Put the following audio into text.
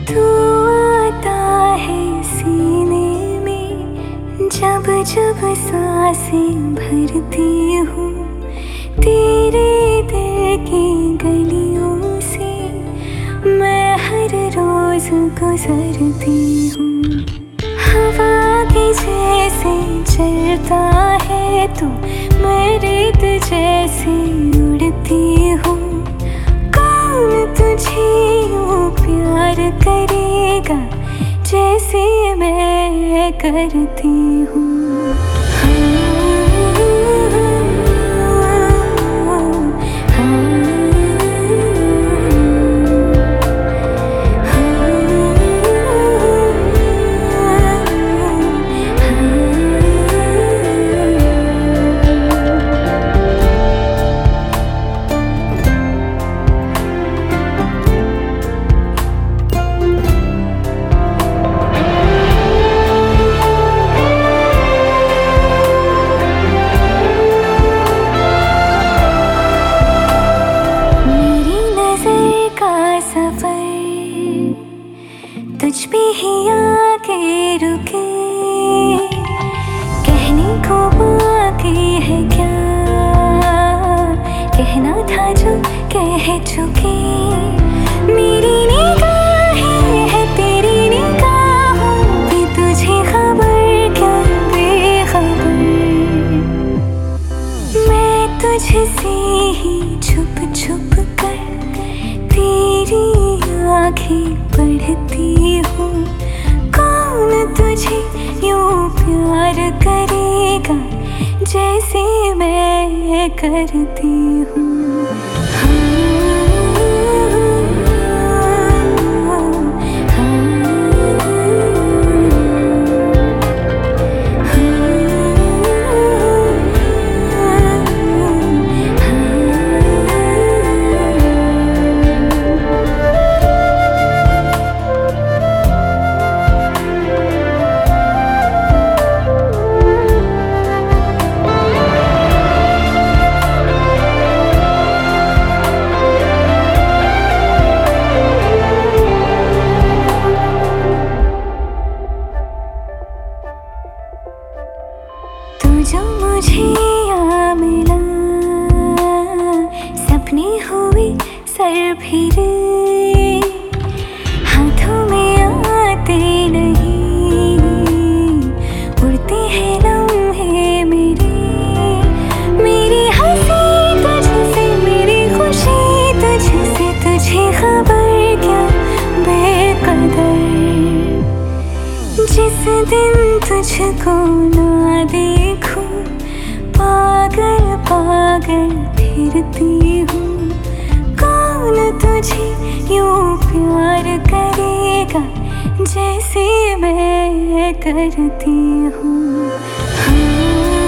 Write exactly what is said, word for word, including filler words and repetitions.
तू आता है सीने में, जब जब सांसें भरती हूँ, तेरे दिल की गलियों से मैं हर रोज गुजरती हूँ। हवा के जैसे चलता है तू, मैं रेत जैसे उड़ती हूँ। कौन तुझे यूँ प्यार करेगा जैसे मैं करती हूँ। तुझ पे ही आके रुके, कहने को बाकी है क्या, कहना था जो कह चुके। मेरी निगाहें है तेरी निगाहों पे, तुझे खबर क्या बेखबर। मैं तुझसे ही छुप छुप कर तेरी आँखें पढ़ती हूँ। कौन तुझे यूँ प्यार करेगा जैसे मैं करती हूँ। जो मुझे यहाँ मिला, सपने हुए सर फिरे, हाथों में आते नहीं, उड़ते हैं लम्हे मेरे। मेरी हंसी तुझसे, मेरी खुशी तुझसे, तुझे खबर क्या बेकदर। जिस दिन तुझको ना देखूं, पागल पागल फिरती हूँ। कौन तुझे यूँ प्यार करेगा जैसे मैं करती हूँ।